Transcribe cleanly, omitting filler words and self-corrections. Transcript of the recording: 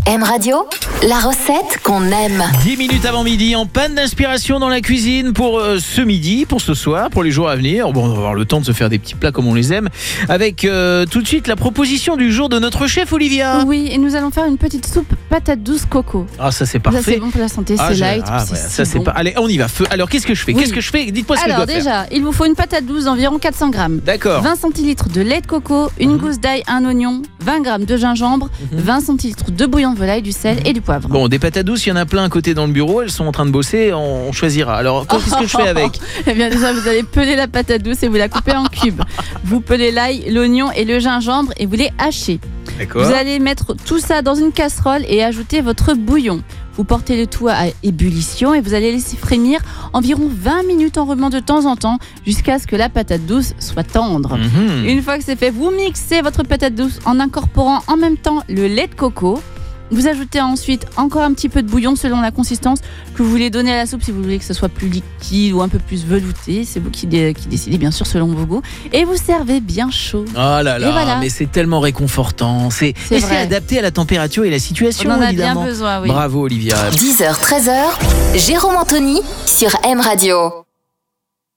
M Radio, la recette qu'on aime. 10 minutes avant midi, en panne d'inspiration dans la cuisine pour ce midi, pour ce soir, pour les jours à venir. Bon, on va avoir le temps de se faire des petits plats comme on les aime. Avec tout de suite la proposition du jour de notre chef Olivia. Oui, et nous allons faire une petite soupe patate douce coco. Ah, ça c'est parfait. Ça c'est bon pour la santé, c'est light. Ah, c'est ouais, ça c'est bon. pas. Allez, on y va. Feu. Alors, qu'est-ce que je fais? Oui. Qu'est-ce que je fais? Dites-moi ce que je Alors dois faire. déjà, il vous faut une patate douce d'environ 400 grammes. D'accord. 20 centilitres de lait de coco, une gousse d'ail, un oignon, 20 grammes de gingembre, 20 centilitres de bouillon de volaille, du sel et du poivre. Bon, des patates douces, il y en a plein à côté dans le bureau. Elles sont en train de bosser. On choisira. Alors, qu'est-ce que je fais avec? Eh bien déjà, vous allez peler la patate douce et vous la coupez en cubes. Vous pelez l'ail, l'oignon et le gingembre et vous les hachez. D'accord. Vous allez mettre tout ça dans une casserole et ajouter votre bouillon. Vous portez le tout à ébullition et vous allez laisser frémir environ 20 minutes en remuant de temps en temps jusqu'à ce que la patate douce soit tendre. Une fois que c'est fait, vous mixez votre patate douce en incorporant en même temps le lait de coco. Vous ajoutez ensuite encore un petit peu de bouillon selon la consistance que vous voulez donner à la soupe, si vous voulez que ce soit plus liquide ou un peu plus velouté. C'est vous qui décidez, bien sûr, selon vos goûts. Et vous servez bien chaud. Oh là là, Et voilà. mais c'est tellement réconfortant. C'est vrai. adapté à la température et la situation, On en a évidemment. bien besoin, oui. Bravo Olivia. 10h, 13h, Jérôme Anthony sur M Radio.